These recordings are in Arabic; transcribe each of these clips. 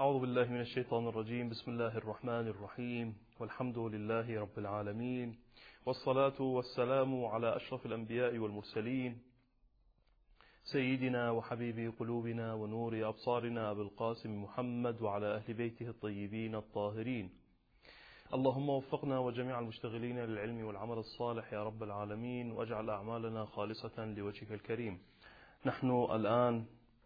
أعوذ بالله من الشيطان الرجيم. بسم الله الرحمن الرحيم، والحمد لله رب العالمين، والصلاة والسلام على أشرف الأنبياء والمرسلين، سيدنا وحبيب قلوبنا ونور أبصارنا أبي القاسم محمد وعلى أهل بيته الطيبين الطاهرين. اللهم وفقنا وجميع المشتغلين للعلم والعمل الصالح يا رب العالمين، واجعل أعمالنا خالصة لوجهك الكريم. نحن الآن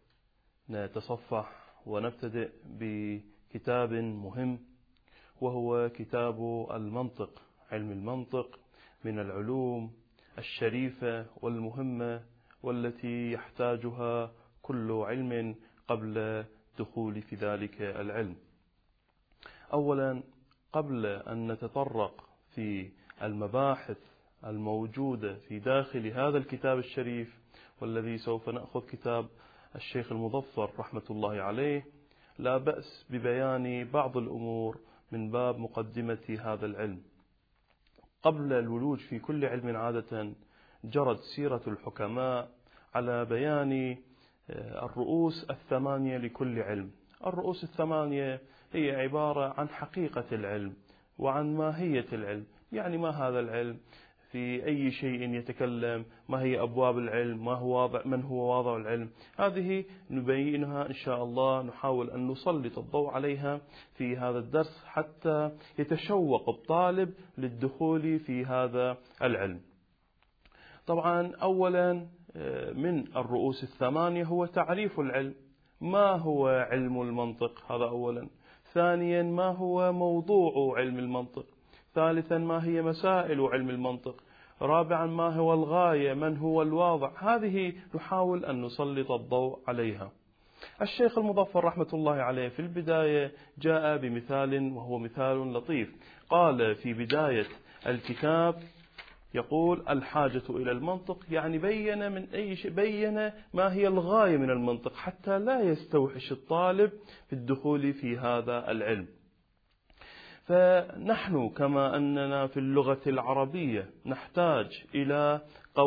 نتصفح ونبتدئ بكتاب مهم، وهو كتاب المنطق. علم المنطق من العلوم الشريفة والمهمة والتي يحتاجها كل علم قبل دخول في ذلك العلم. أولا، قبل أن نتطرق في المباحث الموجودة في داخل هذا الكتاب الشريف، والذي سوف نأخذ كتاب الشيخ المظفر رحمة الله عليه، لا بأس ببيان بعض الأمور من باب مقدمة هذا العلم. قبل الولوج في كل علم عادة جرت سيرة الحكماء على بيان الرؤوس الثمانية لكل علم. الرؤوس الثمانية هي عبارة عن حقيقة العلم وعن ماهية العلم، يعني ما هذا العلم، في أي شيء يتكلم، ما هي أبواب العلم، من هو واضع العلم. هذه نبينها إن شاء الله، نحاول أن نسلط الضوء عليها في هذا الدرس حتى يتشوق الطالب للدخول في هذا العلم. طبعا أولا من الرؤوس الثمانية هو تعريف العلم. ما هو علم المنطق؟ هذا أولا. ثانيا، ما هو موضوع علم المنطق؟ ثالثا، ما هي مسائل علم المنطق؟ رابعا، ما هو الغاية؟ من هو الواضع؟ هذه نحاول أن نسلط الضوء عليها. الشيخ المظفر رحمة الله عليه في البداية جاء بمثال، وهو مثال لطيف. قال في بداية الكتاب، يقول: الحاجة إلى المنطق، يعني بين من أي شيء، بين ما هي الغاية من المنطق حتى لا يستوحش الطالب في الدخول في هذا العلم. فنحن كما أننا في اللغة العربية نحتاج إلى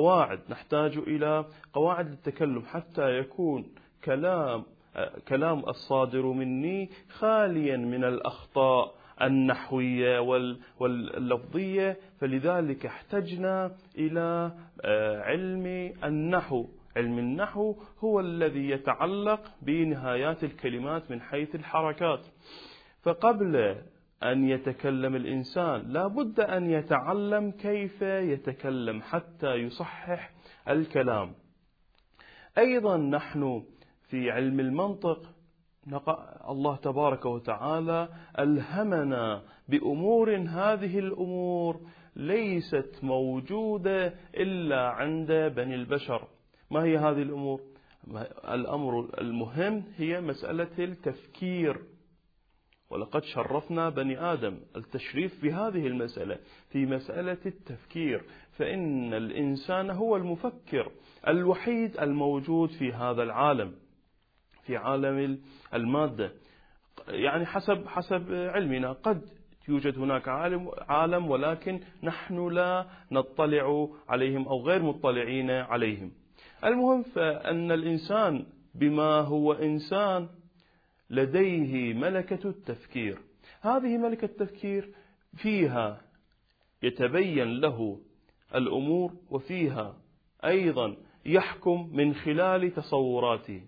قواعد التكلم حتى يكون كلام الصادر مني خاليا من الأخطاء النحوية واللفظية. فلذلك احتجنا إلى علم النحو. علم النحو هو الذي يتعلق بنهايات الكلمات من حيث الحركات. فقبل أن يتكلم الإنسان لا بد أن يتعلم كيف يتكلم حتى يصحح الكلام. أيضا نحن في علم المنطق الله تبارك وتعالى ألهمنا بأمور، هذه الأمور ليست موجودة إلا عند بني البشر. ما هي هذه الأمور؟ الأمر المهم هي مسألة التفكير، ولقد شرفنا بني آدم. التشريف بهذه المسألة، في مسألة التفكير، فإن الإنسان هو المفكر الوحيد الموجود في هذا العالم، في عالم المادة. يعني حسب علمنا قد يوجد هناك عالم، ولكن نحن لا نطلع عليهم أو غير مطلعين عليهم. المهم فأن الإنسان بما هو إنسان لديه ملكة التفكير. هذه ملكة التفكير فيها يتبين له الأمور، وفيها أيضا يحكم من خلال تصوراته.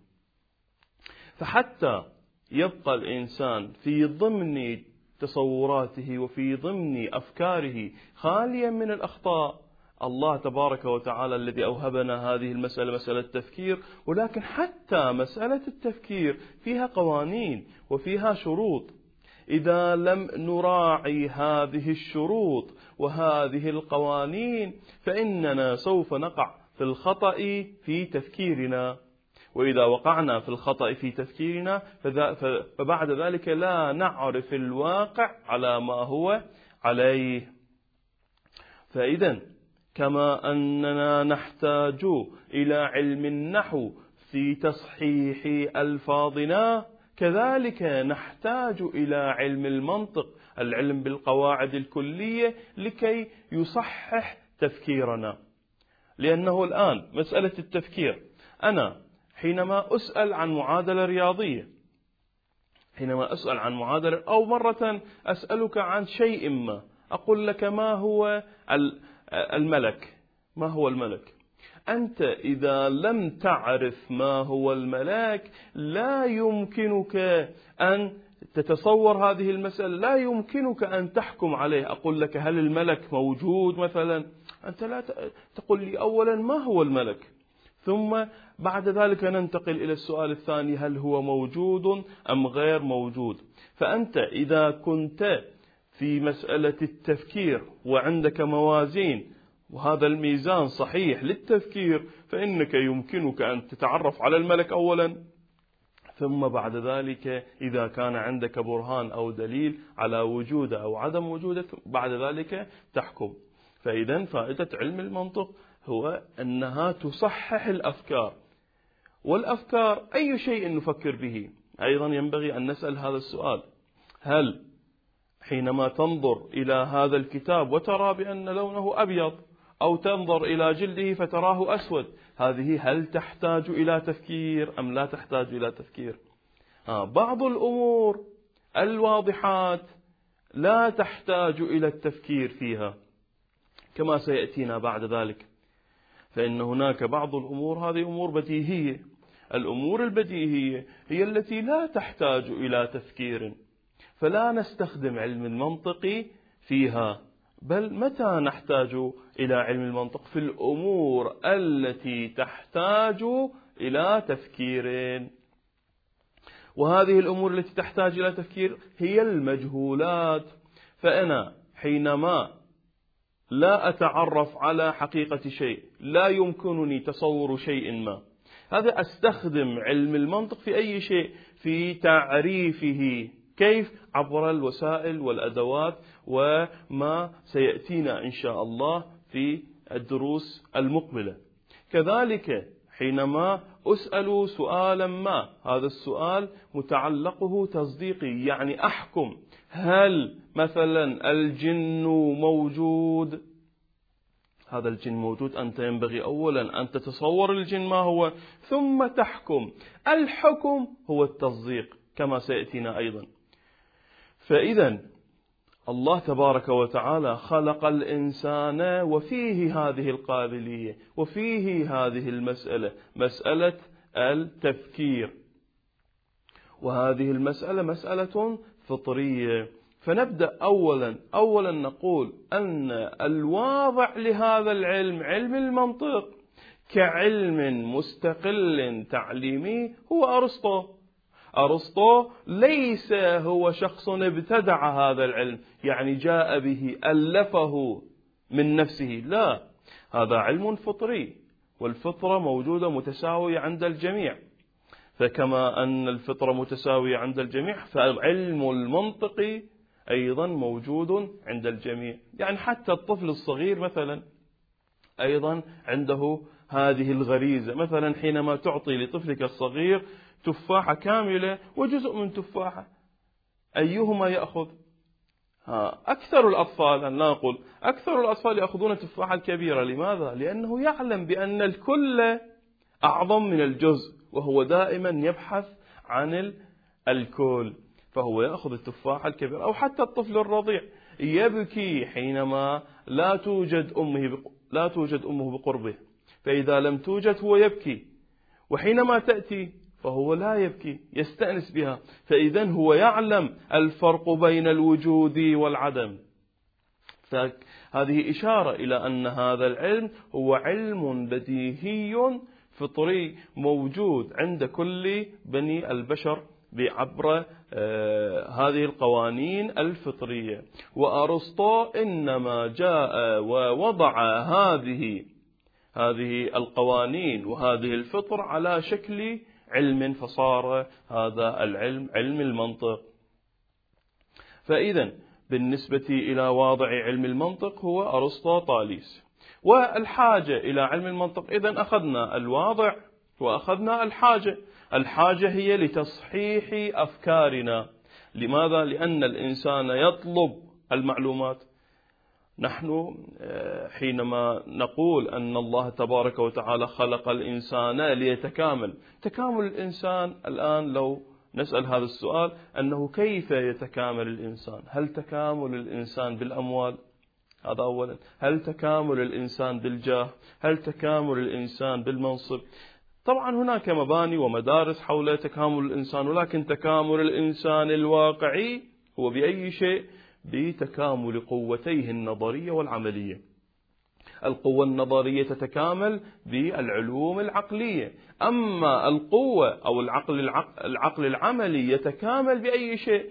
فحتى يبقى الإنسان في ضمن تصوراته وفي ضمن أفكاره خاليا من الأخطاء، الله تبارك وتعالى الذي أوهبنا هذه المسألة، مسألة التفكير. ولكن حتى مسألة التفكير فيها قوانين وفيها شروط. إذا لم نراعي هذه الشروط وهذه القوانين فإننا سوف نقع في الخطأ في تفكيرنا. وإذا وقعنا في الخطأ في تفكيرنا فبعد ذلك لا نعرف الواقع على ما هو عليه. فإذا كما أننا نحتاج إلى علم النحو في تصحيح ألفاظنا، كذلك نحتاج إلى علم المنطق، العلم بالقواعد الكلية، لكي يصحح تفكيرنا. لأنه الآن مسألة التفكير، أنا حينما أسأل عن معادلة رياضية، حينما أسأل عن معادلة أو مرة أسألك عن شيء ما، أقول لك ما هو الملك، ما هو الملك؟ أنت إذا لم تعرف ما هو الملك لا يمكنك أن تتصور هذه المسألة، لا يمكنك أن تحكم عليه. أقول لك هل الملك موجود مثلا، أنت لا تقول لي أولا ما هو الملك، ثم بعد ذلك ننتقل إلى السؤال الثاني هل هو موجود أم غير موجود. فأنت إذا كنت في مسألة التفكير وعندك موازين وهذا الميزان صحيح للتفكير، فإنك يمكنك أن تتعرف على الملك أولا، ثم بعد ذلك إذا كان عندك برهان أو دليل على وجوده أو عدم وجوده بعد ذلك تحكم. فإذا فائدة علم المنطق هو أنها تصحح الأفكار، والأفكار أي شيء نفكر به. أيضا ينبغي أن نسأل هذا السؤال: هل حينما تنظر إلى هذا الكتاب وترى بأن لونه أبيض، أو تنظر إلى جلده فتراه أسود، هذه هل تحتاج إلى تفكير أم لا تحتاج إلى تفكير؟ بعض الأمور الواضحات لا تحتاج إلى التفكير فيها كما سيأتينا بعد ذلك، فإن هناك بعض الأمور هذه أمور بديهية. الأمور البديهية هي التي لا تحتاج إلى تفكير، فلا نستخدم علم المنطق فيها، بل متى نحتاج إلى علم المنطق؟ في الأمور التي تحتاج إلى تفكير. وهذه الأمور التي تحتاج إلى تفكير هي المجهولات. فأنا حينما لا أتعرف على حقيقة شيء، لا يمكنني تصور شيء ما، هذا أستخدم علم المنطق في أي شيء، في تعريفه. كيف؟ عبر الوسائل والأدوات وما سيأتينا إن شاء الله في الدروس المقبلة. كذلك حينما أسأل سؤالا ما، هذا السؤال متعلقه تصديقي، يعني أحكم هل مثلا الجن موجود؟ هذا الجن موجود، أنت ينبغي أولا أن تتصور الجن ما هو، ثم تحكم. الحكم هو التصديق كما سيأتينا أيضا. فإذا الله تبارك وتعالى خلق الإنسان وفيه هذه القابلية وفيه هذه المسألة، مسألة التفكير، وهذه المسألة مسألة فطرية. فنبدأ أولا نقول أن الواضع لهذا العلم، علم المنطق، كعلم مستقل تعليمي هو أرسطو. أرسطو ليس هو شخص ابتدع هذا العلم، يعني جاء به ألفه من نفسه، لا، هذا علم فطري، والفطرة موجودة متساوية عند الجميع. فكما أن الفطرة متساوية عند الجميع، فعلم المنطق أيضا موجود عند الجميع. يعني حتى الطفل الصغير مثلا أيضا عنده هذه الغريزة. مثلا حينما تعطي لطفلك الصغير تفاحة كاملة وجزء من تفاحة، أيهما يأخذ؟ أكثر الأطفال، لا أقول أكثر الأطفال، يأخذون التفاحة الكبيرة. لماذا؟ لأنه يعلم بأن الكل أعظم من الجزء، وهو دائما يبحث عن الكل، فهو يأخذ التفاحة الكبيرة. أو حتى الطفل الرضيع يبكي حينما لا توجد أمه بقربه، فإذا لم توجد هو يبكي، وحينما تأتي فهو لا يبكي، يستأنس بها. فإذا هو يعلم الفرق بين الوجود والعدم. فهذه إشارة إلى أن هذا العلم هو علم بديهي فطري موجود عند كل بني البشر عبر هذه القوانين الفطرية. وأرسطو إنما جاء ووضع هذه القوانين وهذه الفطر على شكل علم، فصار هذا العلم علم المنطق. فإذا بالنسبة إلى واضع علم المنطق هو أرسطو طاليس. والحاجة إلى علم المنطق، إذن أخذنا الواضع وأخذنا الحاجة. الحاجة هي لتصحيح أفكارنا. لماذا؟ لأن الإنسان يطلب المعلومات. نحن حينما نقول أن الله تبارك وتعالى خلق الإنسان ليتكامل، تكامل الإنسان الآن لو نسأل هذا السؤال أنه كيف يتكامل الإنسان؟ هل تكامل الإنسان بالأموال؟ هذا أولا. هل تكامل الإنسان بالجاه؟ هل تكامل الإنسان بالمنصب؟ طبعا هناك مباني ومدارس حول تكامل الإنسان، ولكن تكامل الإنسان الواقعي هو بأي شيء؟ بتكامل قوتيه النظرية والعملية. القوة النظرية تتكامل بالعلوم العقلية، أما القوة أو العقل العملي يتكامل بأي شيء؟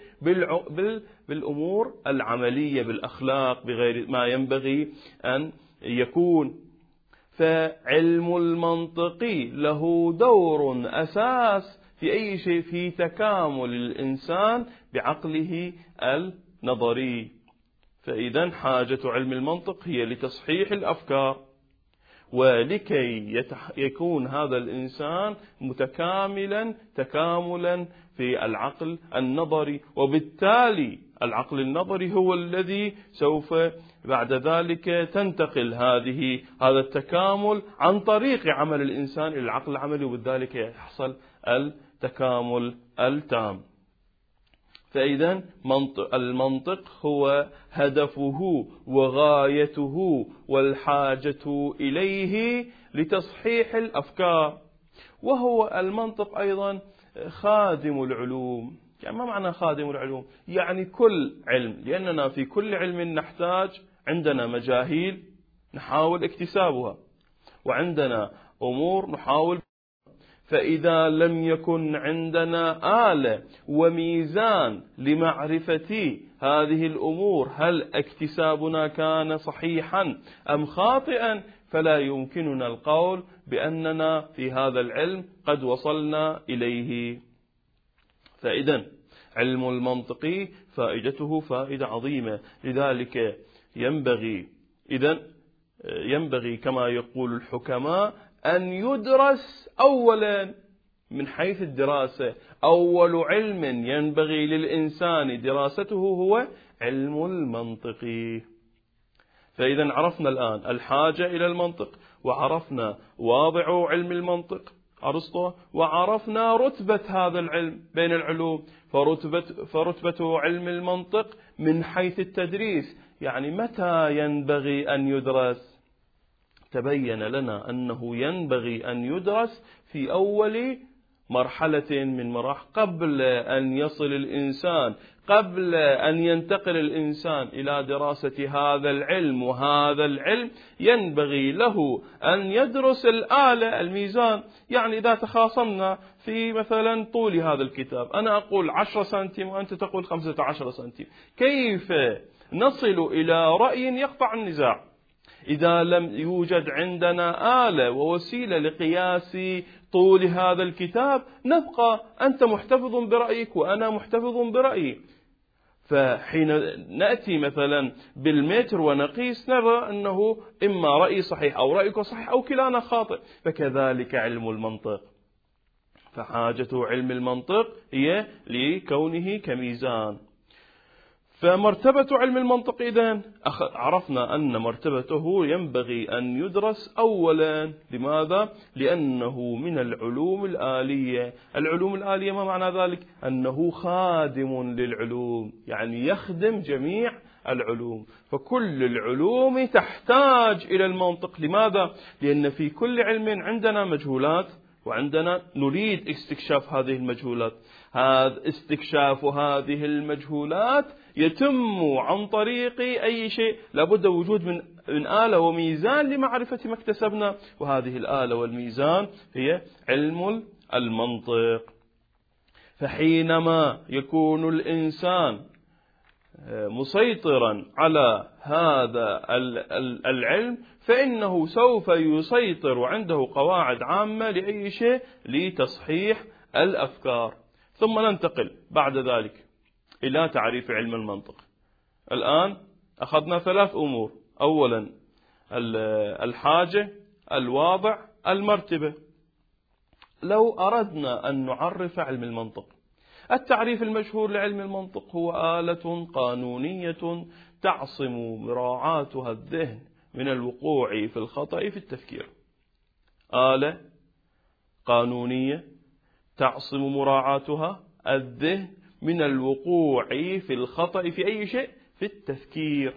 بالأمور العملية، بالأخلاق، بغير ما ينبغي أن يكون. فعلم المنطق له دور أساس في أي شيء؟ في تكامل الإنسان بعقله النظري. فإذا حاجة علم المنطق هي لتصحيح الأفكار، ولكي يكون هذا الإنسان متكاملا تكاملا في العقل النظري، وبالتالي العقل النظري هو الذي سوف بعد ذلك تنتقل هذا التكامل عن طريق عمل الإنسان إلى العقل العملي، وبذلك يحصل التكامل التام. فإذا المنطق هو هدفه وغايته والحاجة إليه لتصحيح الأفكار، وهو المنطق أيضا خادم العلوم. يعني ما معنى خادم العلوم؟ يعني كل علم، لأننا في كل علم نحتاج، عندنا مجاهيل نحاول اكتسابها، وعندنا أمور نحاول. فإذا لم يكن عندنا آلة وميزان لمعرفة هذه الأمور، هل اكتسابنا كان صحيحا أم خاطئا، فلا يمكننا القول بأننا في هذا العلم قد وصلنا إليه. فإذا علم المنطق فائدته فائدة عظيمة، لذلك ينبغي كما يقول الحكماء أن يدرس أولا. من حيث الدراسة، أول علم ينبغي للإنسان دراسته هو علم المنطق. فإذا عرفنا الآن الحاجة إلى المنطق، وعرفنا واضع علم المنطق أرسطو، وعرفنا رتبة هذا العلم بين العلوم. فرتبة علم المنطق من حيث التدريس، يعني متى ينبغي أن يدرس؟ تبين لنا أنه ينبغي أن يدرس في أول مرحلة من مراحل، قبل أن يصل الإنسان، قبل أن ينتقل الإنسان إلى دراسة هذا العلم. وهذا العلم ينبغي له أن يدرس الآلة، الميزان. يعني إذا تخاصمنا في مثلا طول هذا الكتاب، أنا أقول 10 سنتيم وأنت تقول 15 سنتيم، كيف نصل إلى رأي يقطع النزاع إذا لم يوجد عندنا آلة ووسيلة لقياس طول هذا الكتاب؟ نبقى أنت محتفظ برأيك وأنا محتفظ برأيي. فحين نأتي مثلا بالمتر ونقيس، نرى أنه إما رأي صحيح أو رأيك صحيح أو كلانا خاطئ. فكذلك علم المنطق، فحاجة علم المنطق هي لكونه كميزان. فمرتبة علم المنطق إذن عرفنا أن مرتبته ينبغي أن يدرس أولا. لماذا؟ لأنه من العلوم الآلية. العلوم الآلية ما معنى ذلك؟ أنه خادم للعلوم، يعني يخدم جميع العلوم. فكل العلوم تحتاج إلى المنطق. لماذا؟ لأن في كل علم عندنا مجهولات، وعندنا نريد استكشاف هذه المجهولات. هذا استكشاف هذه المجهولات يتم عن طريق أي شيء؟ لابد وجود من آلة وميزان لمعرفة ما اكتسبنا، وهذه الآلة والميزان هي علم المنطق. فحينما يكون الإنسان مسيطرا على هذا العلم، فإنه سوف يسيطر، عنده قواعد عامة لأي شيء؟ لتصحيح الأفكار. ثم ننتقل بعد ذلك إلى تعريف علم المنطق. الآن أخذنا 3 أمور: أولا الحاجة، الواضع، المرتبة. لو أردنا أن نعرف علم المنطق، التعريف المشهور لعلم المنطق هو آلة قانونية تعصم مراعاتها الذهن من الوقوع في الخطأ في التفكير. آلة قانونية تعصم مراعاتها الذهن من الوقوع في الخطأ في أي شيء، في التفكير.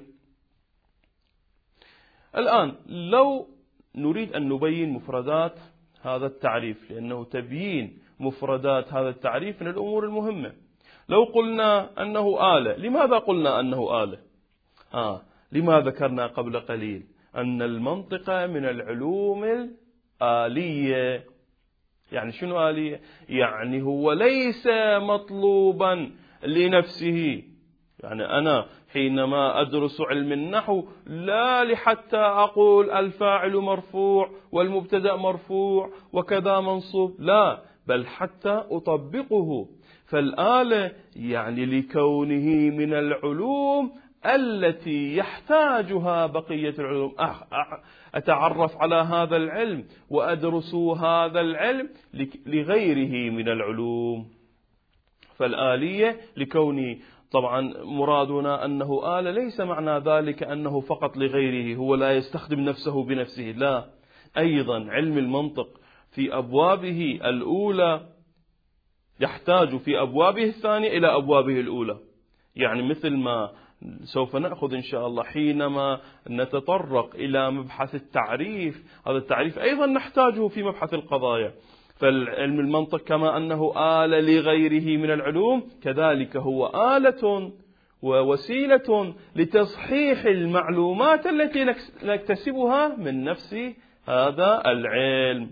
الآن لو نريد أن نبين مفردات هذا التعريف، لأنه تبيين مفردات هذا التعريف من الأمور المهمة. لو قلنا أنه آلة، لماذا قلنا أنه آلة؟ لما ذكرنا قبل قليل أن المنطق من العلوم الآلية. يعني شنو آلية؟ يعني هو ليس مطلوبا لنفسه. يعني أنا حينما أدرس علم النحو لا لحتى أقول الفاعل مرفوع والمبتدأ مرفوع وكذا منصوب، لا، بل حتى أطبقه. فالآلة يعني لكونه من العلوم التي يحتاجها بقية العلوم، أتعرف على هذا العلم وأدرس هذا العلم لغيره من العلوم. فالآلية لكونه، طبعا مرادنا أنه آلة ليس معنى ذلك أنه فقط لغيره، هو لا يستخدم نفسه بنفسه، لا، أيضا علم المنطق في أبوابه الأولى يحتاج في أبوابه الثانية إلى أبوابه الأولى. يعني مثل ما سوف نأخذ إن شاء الله حينما نتطرق إلى مبحث التعريف، هذا التعريف أيضا نحتاجه في مبحث القضايا. فالعلم المنطق كما أنه آلة لغيره من العلوم، كذلك هو آلة ووسيلة لتصحيح المعلومات التي نكتسبها من نفس هذا العلم.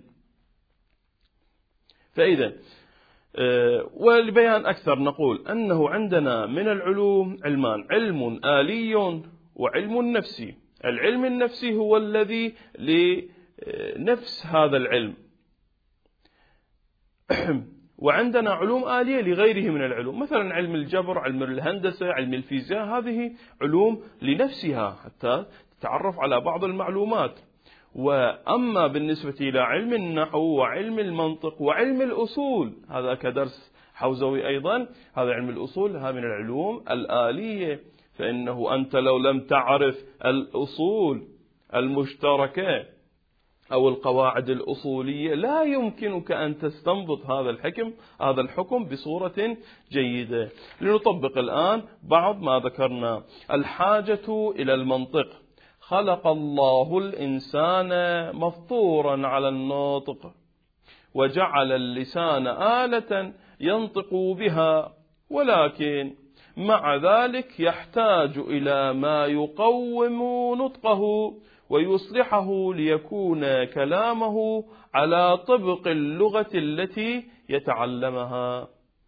فإذا ولبيان أكثر نقول أنه عندنا من العلوم علمان: علم آلي وعلم نفسي. العلم النفسي هو الذي لنفس هذا العلم، وعندنا علوم آلية لغيره من العلوم، مثلا علم الجبر، علم الهندسة، علم الفيزياء، هذه علوم لنفسها حتى تتعرف على بعض المعلومات. وأما بالنسبة إلى علم النحو وعلم المنطق وعلم الأصول، هذا كدرس حوزوي أيضا، هذا علم الأصول، هذا من العلوم الآلية. فإنه أنت لو لم تعرف الأصول المشتركة أو القواعد الأصولية لا يمكنك أن تستنبط هذا الحكم بصورة جيدة. لنطبق الآن بعض ما ذكرنا. الحاجة إلى المنطق: خلق الله الإنسان مفطورا على النطق، وجعل اللسان آلة ينطق بها، ولكن مع ذلك يحتاج إلى ما يقوم نطقه ويصلحه ليكون كلامه على طبق اللغة التي يتعلمها.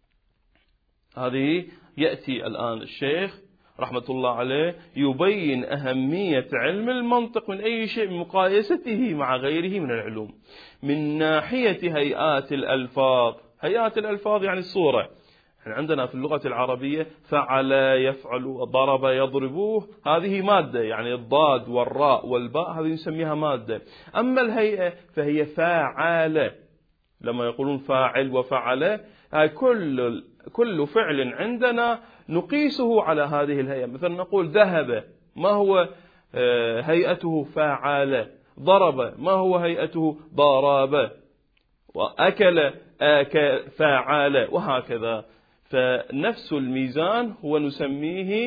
هذه يأتي الآن الشيخ رحمة الله عليه يبين أهمية علم المنطق من أي شيء، من مقايسته مع غيره من العلوم، من ناحية هيئات الألفاظ. هيئات الألفاظ يعني الصورة. عندنا في اللغة العربية فعل يفعل، ضرب يضربوه، هذه مادة، يعني الضاد والراء والباء هذه نسميها مادة. أما الهيئة فهي فاعل. لما يقولون فاعل وفعل، كل فعل عندنا نقيسه على هذه الهيئة. مثلا نقول ذهب، ما هو هيئته؟ فاعل. ضرب، ما هو هيئته؟ ضرب. وأكل فاعل، وهكذا. فنفس الميزان هو نسميه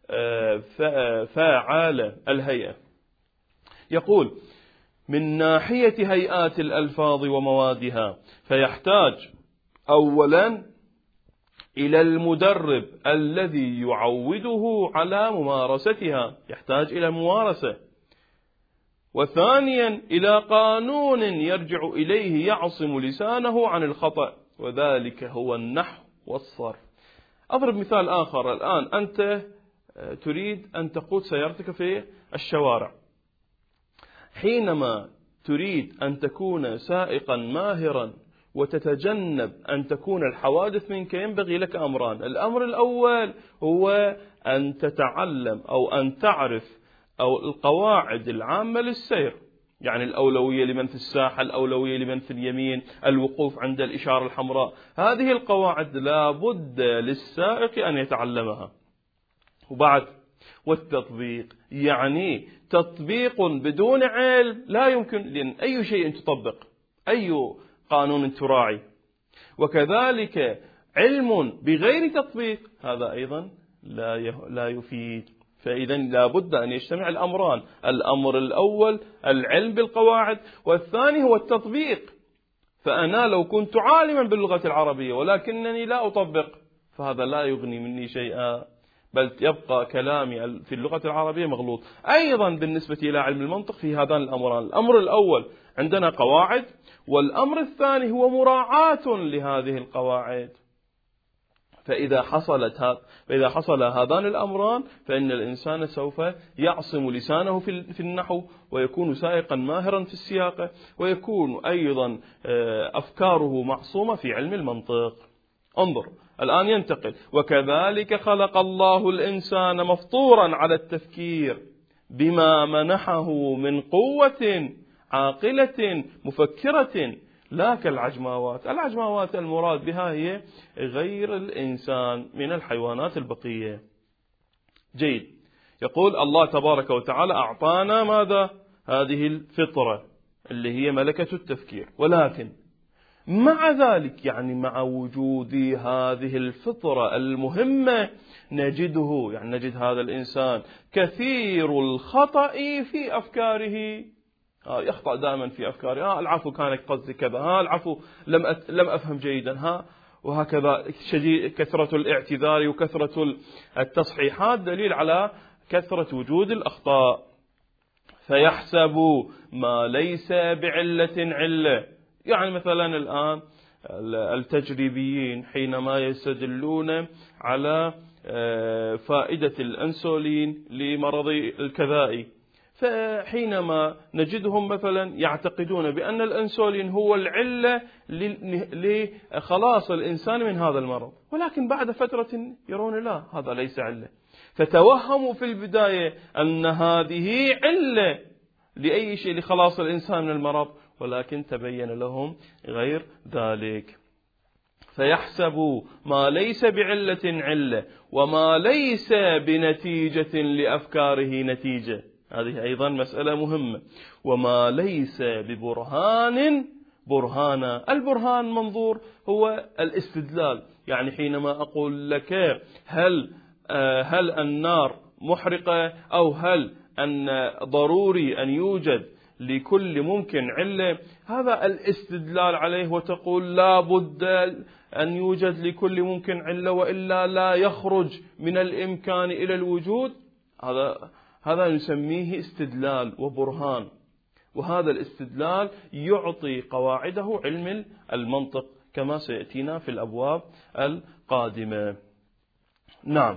فاعل الهيئة. يقول: من ناحية هيئات الألفاظ وموادها، فيحتاج أولا إلى المدرب الذي يعوده على ممارستها، يحتاج إلى الممارسة. وثانيا إلى قانون يرجع إليه يعصم لسانه عن الخطأ، وذلك هو النحو والصرف. أضرب مثال آخر. الآن أنت تريد أن تقود سيارتك في الشوارع. حينما تريد أن تكون سائقا ماهرا وتتجنب أن تكون الحوادث منك، ينبغي لك أمران. الأمر الأول هو أن تتعلم أو أن تعرف القواعد العامة للسير، يعني الأولوية لمن في الساحة، الأولوية لمن في اليمين، الوقوف عند الإشارة الحمراء. هذه القواعد لا بد للسائق أن يتعلمها. وبعد والتطبيق، يعني تطبيق بدون علم لا يمكن، لأن أي شيء تطبق، أي قانون تراعي. وكذلك علم بغير تطبيق هذا أيضا لا يفيد. فإذا لابد أن يجتمع الأمران، الأمر الأول العلم بالقواعد، والثاني هو التطبيق. فأنا لو كنت عالما باللغة العربية ولكنني لا أطبق فهذا لا يغني مني شيئا، بل يبقى كلامي في اللغة العربية مغلوط. أيضا بالنسبة إلى علم المنطق في هذان الأمران، الأمر الأول عندنا قواعد، والأمر الثاني هو مراعاة لهذه القواعد. فإذا حصل هذان الأمران فإن الإنسان سوف يعصم لسانه في النحو، ويكون سائقا ماهرا في السياقة، ويكون أيضا أفكاره معصومة في علم المنطق. انظر الآن ينتقل: وكذلك خلق الله الإنسان مفطورا على التفكير بما منحه من قوة عاقلة مفكرة لا كالعجماوات. العجماوات المراد بها هي غير الإنسان من الحيوانات البقية. جيد. يقول الله تبارك وتعالى أعطانا ماذا؟ هذه الفطرة اللي هي ملكة التفكير، ولكن مع ذلك يعني مع وجود هذه الفطرة المهمة نجد هذا الإنسان كثير الخطأ في أفكاره. يخطأ دائما في أفكاره. العفو كان قصدي كذا، العفو لم أفهم جيدا، وهكذا كثرة الاعتذار وكثرة التصحيحات دليل على كثرة وجود الأخطاء. فيحسب ما ليس بعلة علة. يعني مثلا الآن التجريبيين حينما يستدلون على فائدة الأنسولين لمرض الكذائي، فحينما نجدهم مثلا يعتقدون بأن الأنسولين هو العلة لخلاص الإنسان من هذا المرض، ولكن بعد فترة يرون لا، هذا ليس علة. فتوهموا في البداية أن هذه علة لأي شيء، لخلاص الإنسان من المرض، ولكن تبين لهم غير ذلك. فيحسب ما ليس بعلة علة، وما ليس بنتيجة لأفكاره نتيجة. هذه أيضا مسألة مهمة. وما ليس ببرهان برهانا. البرهان منظور هو الاستدلال. يعني حينما أقول لك هل النار محرقة، أو هل أن ضروري أن يوجد لكل ممكن علة، هذا الاستدلال عليه، وتقول لا بد أن يوجد لكل ممكن علة وإلا لا يخرج من الإمكان إلى الوجود. هذا نسميه استدلال وبرهان، وهذا الاستدلال يعطي قواعده علم المنطق كما سيأتينا في الأبواب القادمة. نعم.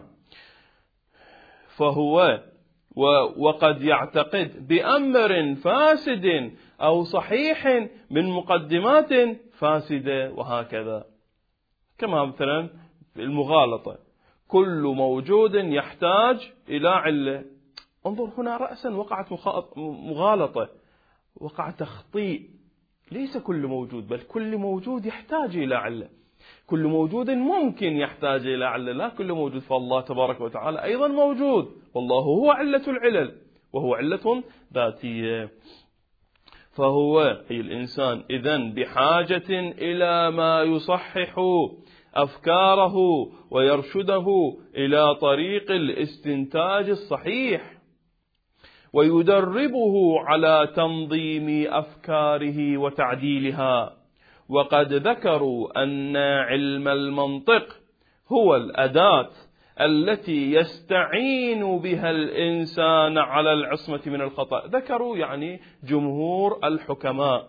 فهو وقد يعتقد بأمر فاسد أو صحيح من مقدمات فاسدة، وهكذا. كما مثلا المغالطة، كل موجود يحتاج إلى علة. انظر هنا رأسا وقعت مغالطة، وقع تخطيء. ليس كل موجود، بل كل موجود يحتاج إلى علة. كل موجود ممكن يحتاج إلى علة، لا كل موجود. فالله تبارك وتعالى أيضا موجود، والله هو علة العلل، وهو علة ذاتية. فهو أي الإنسان إذن بحاجة إلى ما يصحح أفكاره ويرشده إلى طريق الاستنتاج الصحيح، ويدربه على تنظيم أفكاره وتعديلها. وقد ذكروا أن علم المنطق هو الأداة التي يستعين بها الإنسان على العصمة من الخطأ. ذكروا يعني جمهور الحكماء،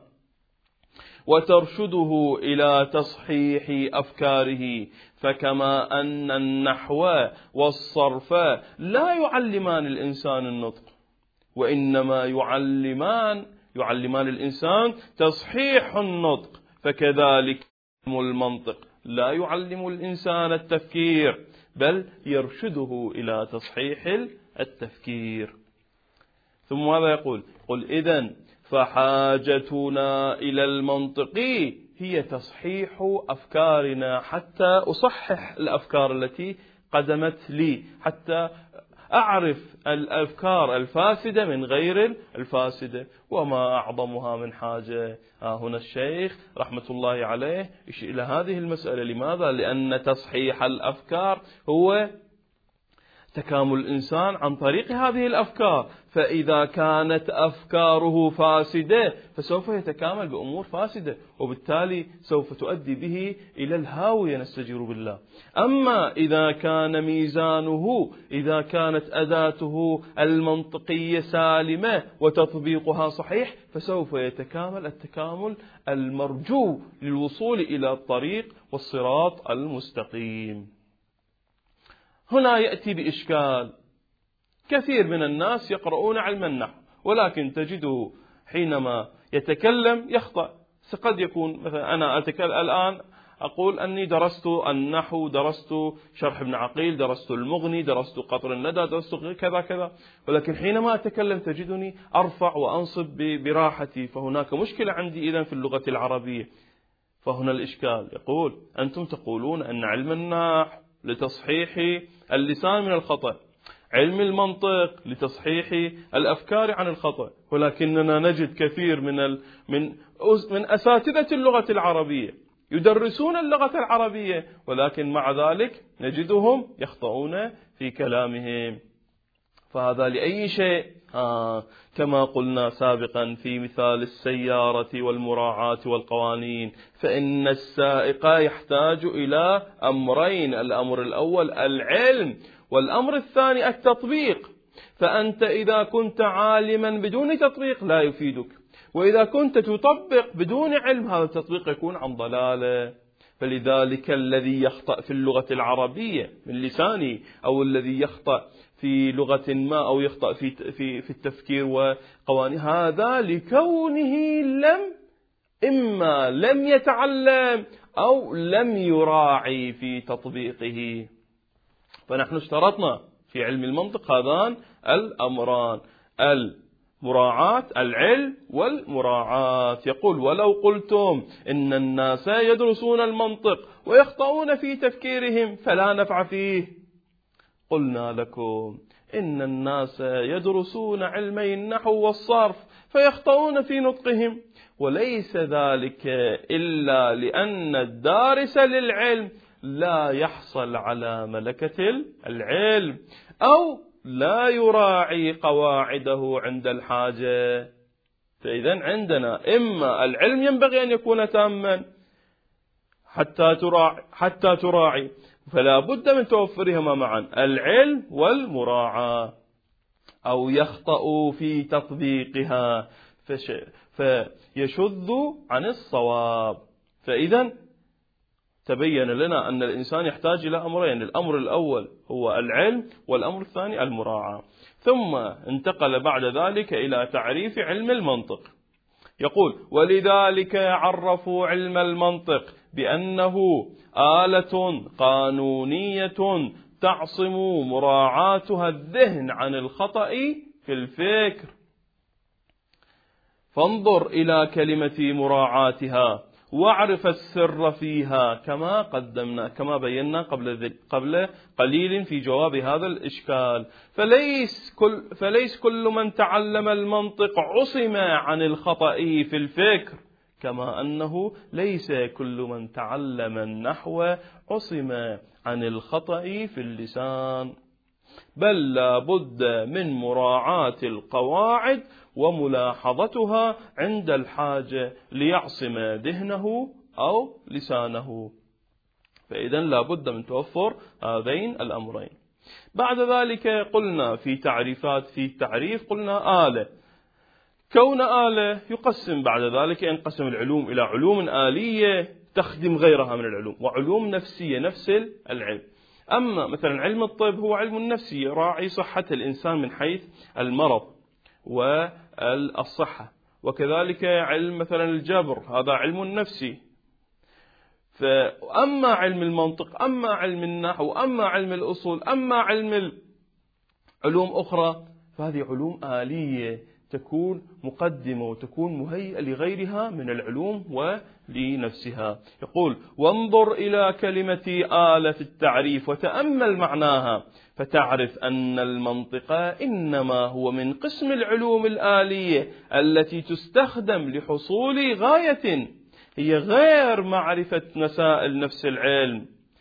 وترشده إلى تصحيح أفكاره. فكما أن النحو والصرف لا يعلمان الإنسان النطق، وإنما يعلمان الإنسان تصحيح النطق، فكذلك المنطق لا يعلم الإنسان التفكير، بل يرشده إلى تصحيح التفكير. ثم ماذا يقول؟ قل إذن فحاجتنا إلى المنطق هي تصحيح أفكارنا، حتى أصحح الأفكار التي قدمت لي، حتى أعرف الأفكار الفاسدة من غير الفاسدة، وما أعظمها من حاجة. هنا الشيخ رحمة الله عليه يشير إلى هذه المسألة. لماذا؟ لأن تصحيح الأفكار هو تكامل الإنسان عن طريق هذه الأفكار، فإذا كانت أفكاره فاسدة فسوف يتكامل بأمور فاسدة، وبالتالي سوف تؤدي به إلى الهاوية، نستجير بالله. أما إذا كان ميزانه، إذا كانت أداته المنطقية سالمة وتطبيقها صحيح، فسوف يتكامل التكامل المرجو للوصول إلى الطريق والصراط المستقيم. هنا يأتي بإشكال. كثير من الناس يقرؤون علم النحو، ولكن تجده حينما يتكلم يخطأ. قد يكون مثلا أنا أتكلم الآن أقول أني درست النحو، درست شرح ابن عقيل، درست المغني، درست قطر الندى، درست كذا كذا، ولكن حينما أتكلم تجدني أرفع وأنصب براحتي. فهناك مشكلة عندي إذن في اللغة العربية. فهنا الإشكال. يقول أنتم تقولون أن علم النحو لتصحيح اللسان من الخطأ، علم المنطق لتصحيح الأفكار عن الخطأ، ولكننا نجد كثير من أساتذة اللغة العربية يدرسون اللغة العربية، ولكن مع ذلك نجدهم يخطئون في كلامهم. فهذا لأي شيء؟ كما قلنا سابقا في مثال السيارة والمراعاة والقوانين، فإن السائق يحتاج إلى أمرين: الأمر الأول العلم، والأمر الثاني التطبيق. فأنت إذا كنت عالما بدون تطبيق لا يفيدك، وإذا كنت تطبق بدون علم هذا التطبيق يكون عن ضلالة. فلذلك الذي يخطأ في اللغة العربية من لسانه، أو الذي يخطأ في لغة ما، أو يخطأ في التفكير وقوانين، هذا لكونه إما لم يتعلم أو لم يراعي في تطبيقه. فنحن اشترطنا في علم المنطق هذان الأمران: المراعاة، العلم والمراعاة. يقول: ولو قلتم إن الناس يدرسون المنطق ويخطئون في تفكيرهم فلا نفع فيه، قلنا لكم إن الناس يدرسون علمي النحو والصرف فيخطئون في نطقهم، وليس ذلك إلا لأن الدارس للعلم لا يحصل على ملكة العلم، أو لا يراعي قواعده عند الحاجة. فإذا عندنا إما العلم ينبغي أن يكون تاما حتى تراعي، فلا بد من توفرهما معا، العلم والمراعاة، أو يخطأ في تطبيقها فيشذ عن الصواب. فإذا تبين لنا أن الإنسان يحتاج إلى أمرين: الأمر الأول هو العلم، والأمر الثاني المراعاة. ثم انتقل بعد ذلك إلى تعريف علم المنطق. يقول: ولذلك عرفوا علم المنطق بأنه آلة قانونية تعصم مراعاتها الذهن عن الخطأ في الفكر. فانظر إلى كلمة مراعاتها واعرف السر فيها، كما بينا قبل قليل في جواب هذا الإشكال. فليس كل من تعلم المنطق عصم عن الخطأ في الفكر، كما أنه ليس كل من تعلم النحو عصم عن الخطأ في اللسان، بل لا بد من مراعاة القواعد وملاحظتها عند الحاجة ليعصم ذهنه أو لسانه. فإذا لا بد من توفر هذين الأمرين. بعد ذلك قلنا في التعريف قلنا آلة. كون آلة يقسم بعد ذلك، ينقسم العلوم إلى علوم آلية تخدم غيرها من العلوم، وعلوم نفسية نفس العلم. أما مثلا علم الطب هو علم نفسي يراعي صحة الإنسان من حيث المرض والصحة، وكذلك علم مثلا الجبر هذا علم نفسي. فأما علم المنطق، أما علم النحو، أما علم الأصول، أما علم علوم أخرى، فهذه علوم آلية تكون مقدمة وتكون مهيئة لغيرها من العلوم ولنفسها. يقول: وانظر إلى كلمة آلة في التعريف وتأمل معناها، فتعرف أن المنطق إنما هو من قسم العلوم الآلية التي تستخدم لحصول غاية هي غير معرفة مسائل نفس العلم.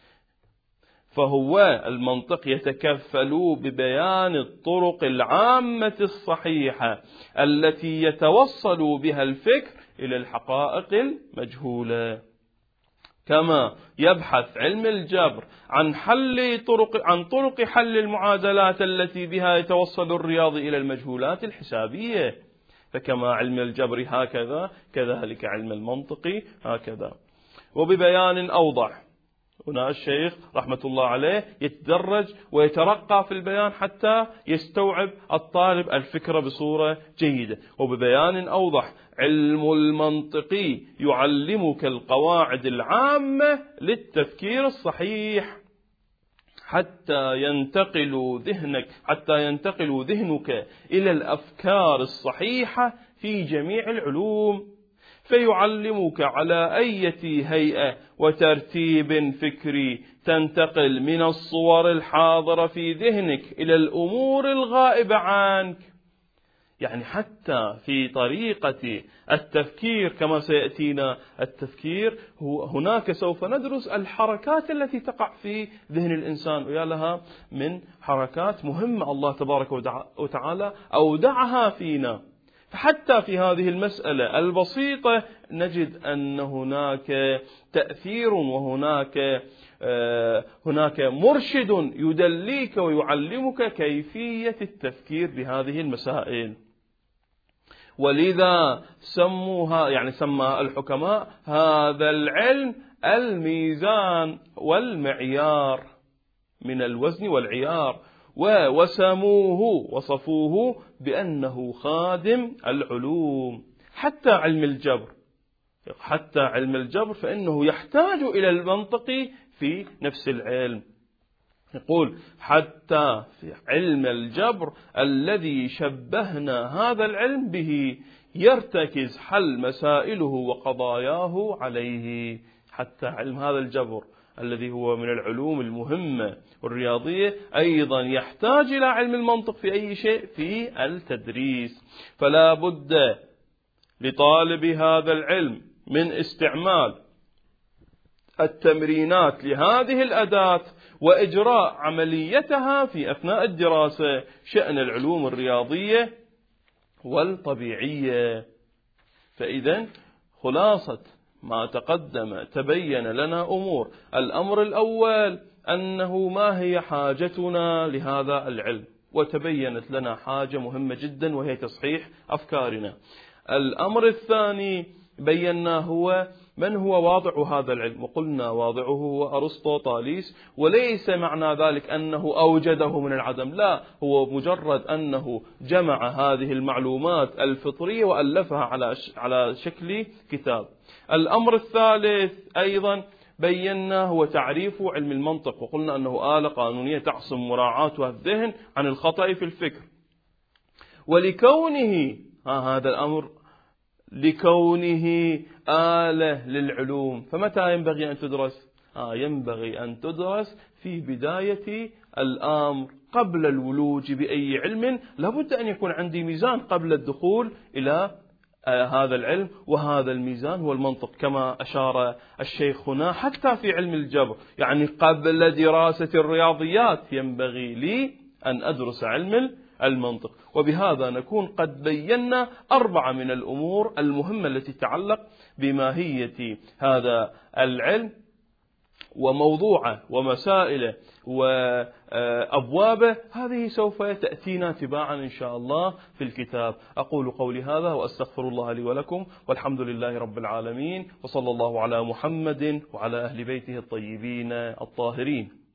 فهو المنطق يتكفل ببيان الطرق العامة الصحيحة التي يتوصل بها الفكر إلى الحقائق المجهولة، كما يبحث علم الجبر عن طرق حل المعادلات التي بها يتوصل الرياضي إلى المجهولات الحسابية. فكما علم الجبر هكذا، كذلك علم المنطق هكذا. وببيان أوضح، هنا الشيخ رحمة الله عليه يتدرج ويترقى في البيان حتى يستوعب الطالب الفكرة بصورة جيدة. وببيان أوضح، علم المنطق يعلمك القواعد العامة للتفكير الصحيح حتى ينتقل ذهنك إلى الأفكار الصحيحة في جميع العلوم، فيعلمك على أي هيئة وترتيب فكري تنتقل من الصور الحاضرة في ذهنك إلى الأمور الغائبة عنك. يعني حتى في طريقة التفكير كما سيأتينا التفكير، هناك سوف ندرس الحركات التي تقع في ذهن الإنسان، ويا لها من حركات مهمة الله تبارك وتعالى أودعها فينا. فحتى في هذه المسألة البسيطة نجد أن هناك تأثير وهناك مرشد يدليك ويعلمك كيفية التفكير بهذه المسائل. ولذا سمى الحكماء هذا العلم الميزان والمعيار، من الوزن والعيار، وصفوه بأنه خادم العلوم. حتى علم الجبر فإنه يحتاج إلى المنطق في نفس العلم. يقول: حتى في علم الجبر الذي شبهنا هذا العلم به يرتكز حل مسائله وقضاياه عليه. حتى علم هذا الجبر الذي هو من العلوم المهمة والرياضية أيضا يحتاج إلى علم المنطق في أي شيء، في التدريس. فلا بد لطالب هذا العلم من استعمال التمرينات لهذه الأداة وإجراء عمليتها في أثناء الدراسة، شأن العلوم الرياضية والطبيعية. فإذا خلاصة ما تقدم تبين لنا أمور. الأمر الأول أنه ما هي حاجتنا لهذا العلم، وتبينت لنا حاجة مهمة جدا وهي تصحيح أفكارنا. الأمر الثاني بينا هو من هو واضع هذا العلم، وقلنا واضعه هو أرسطو طاليس، وليس معنى ذلك أنه أوجده من العدم، لا، هو مجرد أنه جمع هذه المعلومات الفطرية وألفها على شكل كتاب. الأمر الثالث أيضا بينا هو تعريف علم المنطق، وقلنا أنه آلة قانونية تعصم مراعاتها الذهن عن الخطأ في الفكر. ولكونه هذا الأمر لكونه آلة للعلوم، فمتى ينبغي أن تدرس؟ ينبغي أن تدرس في بداية الأمر قبل الولوج بأي علم. لابد أن يكون عندي ميزان قبل الدخول إلى هذا العلم، وهذا الميزان هو المنطق كما أشار الشيخ هنا. حتى في علم الجبر، يعني قبل دراسة الرياضيات ينبغي لي أن أدرس علم المنطق. وبهذا نكون قد بينا 4 من الأمور المهمة التي تتعلق بماهية هذا العلم وموضوعه ومسائله وأبوابه. هذه سوف تأتينا تباعا إن شاء الله في الكتاب. أقول قولي هذا وأستغفر الله لي ولكم، والحمد لله رب العالمين، وصلى الله على محمد وعلى أهل بيته الطيبين الطاهرين.